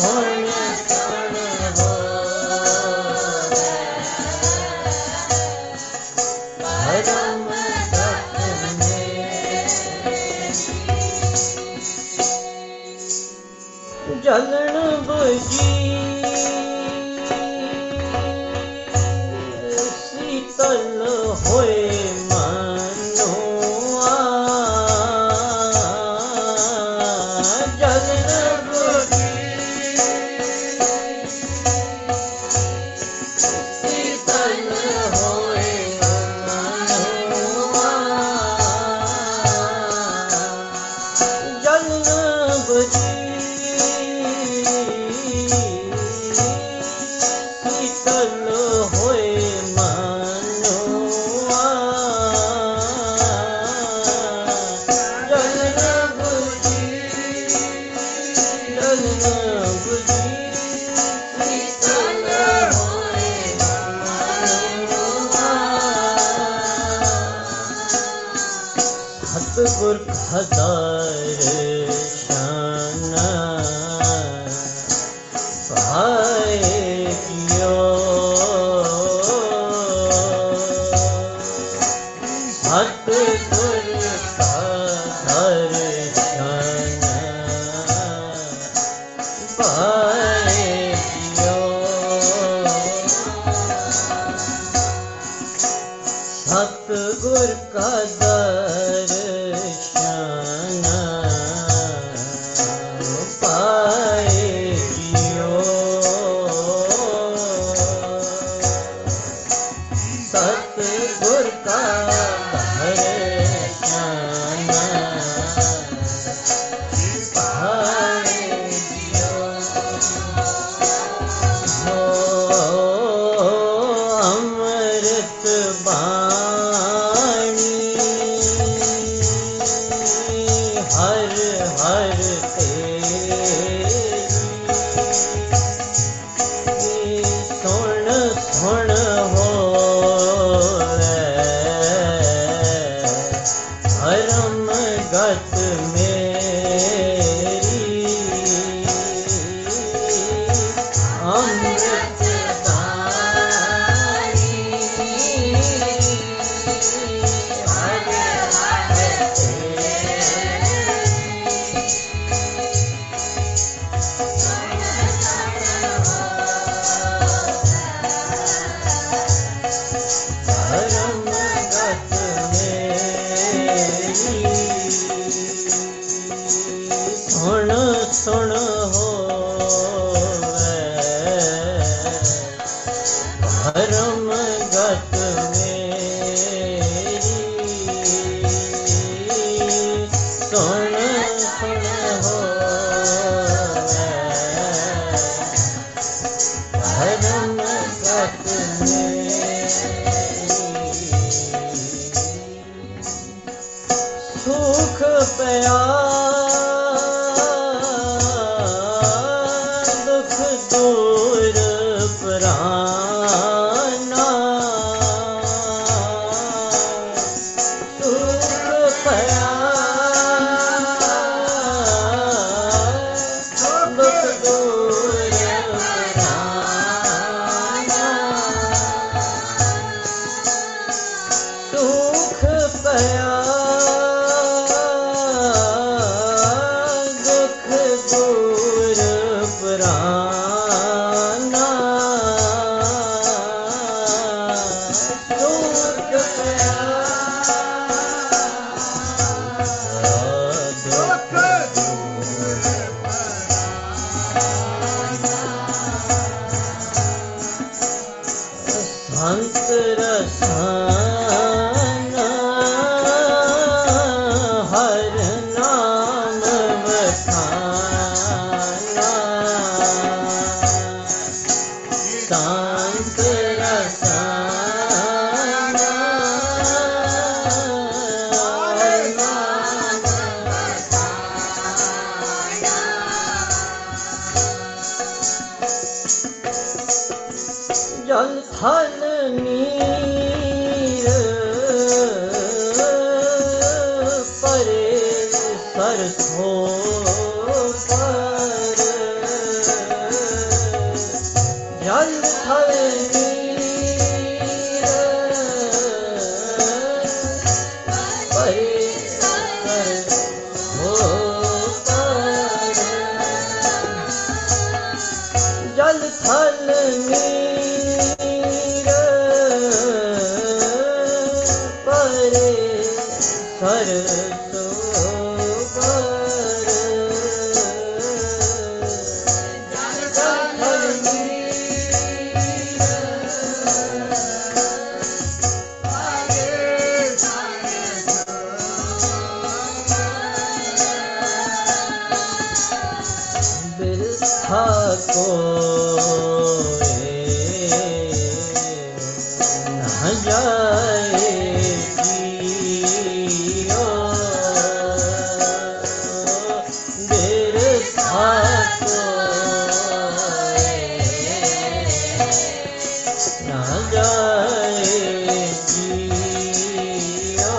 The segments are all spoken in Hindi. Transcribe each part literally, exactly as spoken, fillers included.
सुन सुन हो धर्म गत में जलन बुझी शीतल होए मनुआ जलन बुझी शीतल होए मनुआ जलन बुझी शीतल होए मनुआ जलन बुझी जलन बुझी शीतल होए मनुआ सतगुर दर्शन पाए कियो सतगुर का दर्शन पाए कियो सतगुर का दर्शन पाए कियो सतगुर का दर्शन पाए कियो हो अमृत बाणी हर हर तेरी सुन सुन हो धर्म गत मेरी अमृत बाणी हर हर धर्म गत मेरी सुन सुन हो धर्म गत मेरी सुन सुन हो धर्म गत सुख पया दुख दूर पराना सुख पया दुख दूर पराना सुख पया दुख दूर पराना सुख पया दुख दूर संत रसान हर नाम बखाना संत रसान हर नाम बखाना जल थल नीर परे सरसों पर थल नीर परे सरसो पर जल थल नीर परे सरसो बिरथा को न जाए जियो बिरथा को न जाए जियो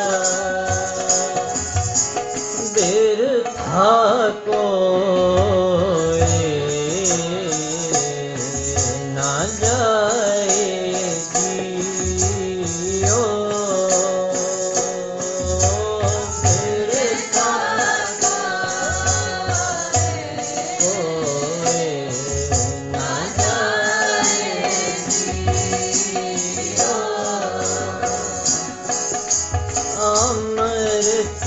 बिरथा को अमृत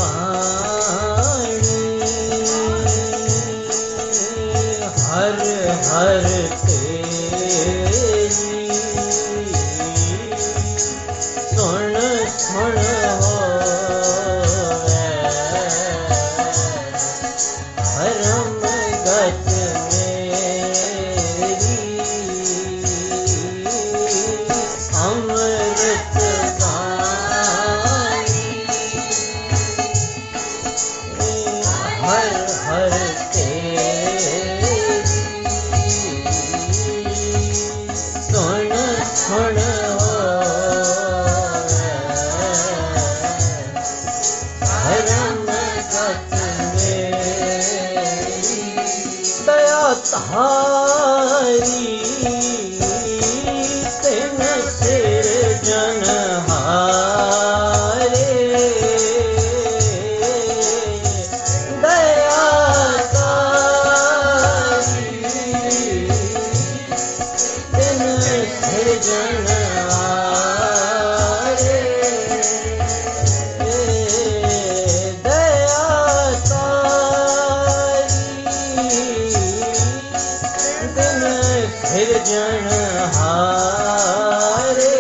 बाणी हर हर तेरी सुन सुन होवे धर्म गत मेरी अमृत हर हर तेरी सुन सुन धर्म गत मेरी दया तारी तिन सिरजनहारे जनहारे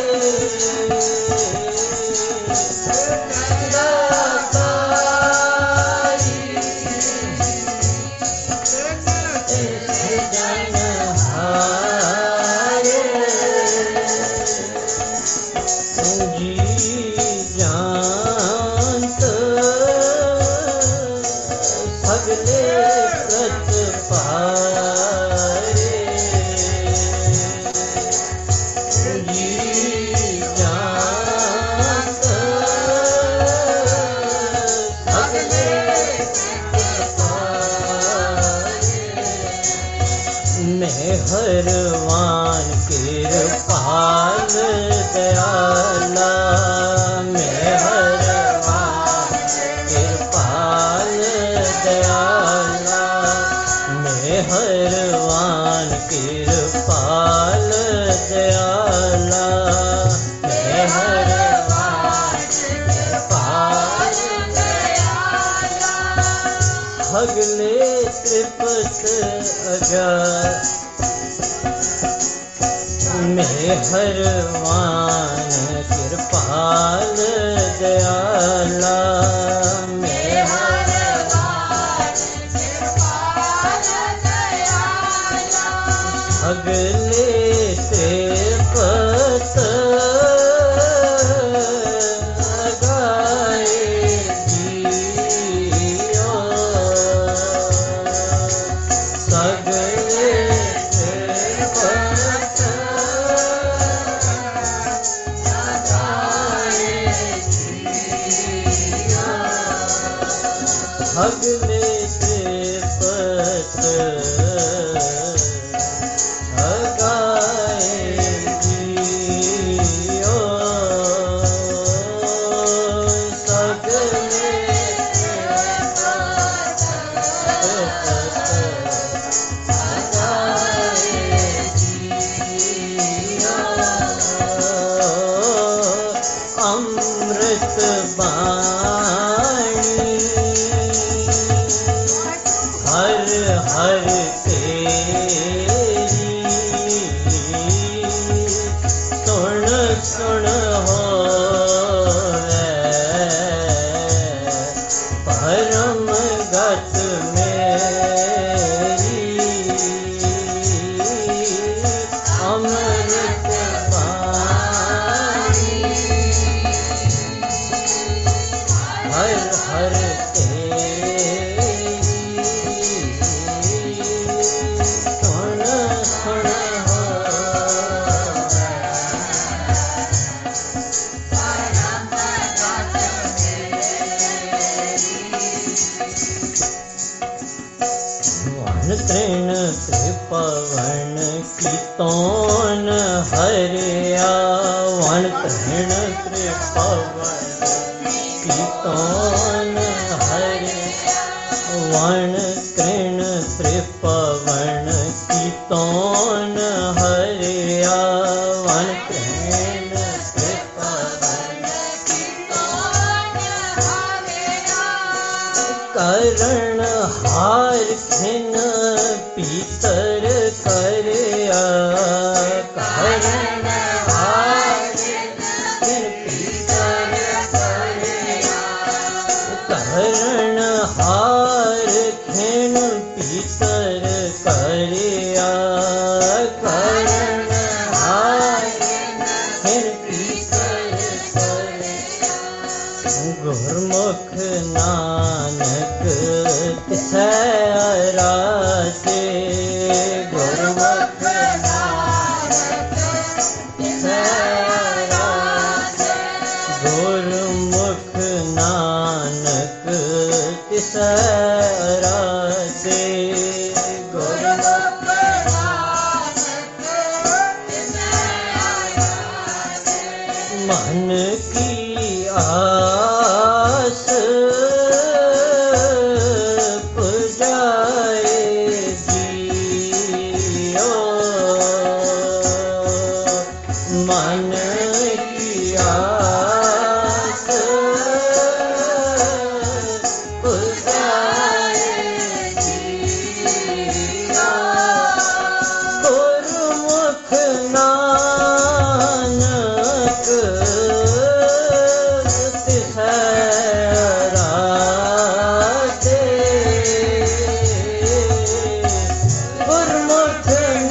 जी जानत सगले प्रतपारे मेहरवान कृपाल दयाला मेहरवान कृपाल दयाला मेहरवान कृपाल दयाला मेहरवान कृपाल दयाला हगले त्रिपत अगर मेहरवान कृपाल दयाला मेहरवान कृपाल दयाला हगले त्रिपत गाए जियो सगले त्रिपत हगले त्रिपत हगाए जियो सगले त्रिपत हगाए तेरी सुन सुन होवे परम गत मेरी अमृत पानी हर हर तृण कृपवन कीर्तन हरिया वन तृण कृपवन कीर्तन हरिया वन तृण कृपवन कीर्तन हरिया वन तृण कृपवन करण हार खिन पीतर करया करण हार खिन पीतर करया करण हार खिन पीतर करया करण हार खिन पीतर करया गुरमुख नानक तिसै राजे गुरमुख नानक तिसै राजे गुरमुख नानक तिसै राजे गुरमुख नानक तिसै राजे मन की आस मन की आस गुरमुख नानक तिसै राजे गुरमुख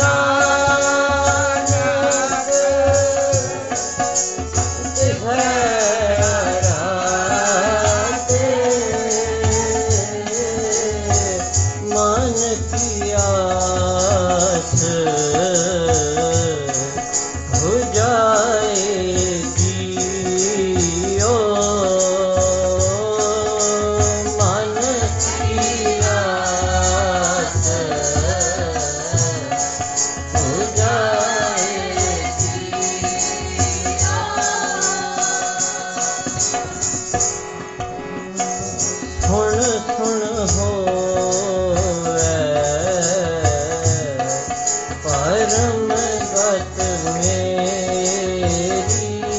मन की आस हो जाएगी ओ मन की आस हो जाएगी सुन सुन हो परम गत मेरी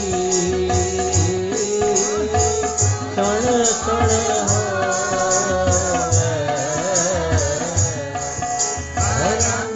सुन सुन होवे परम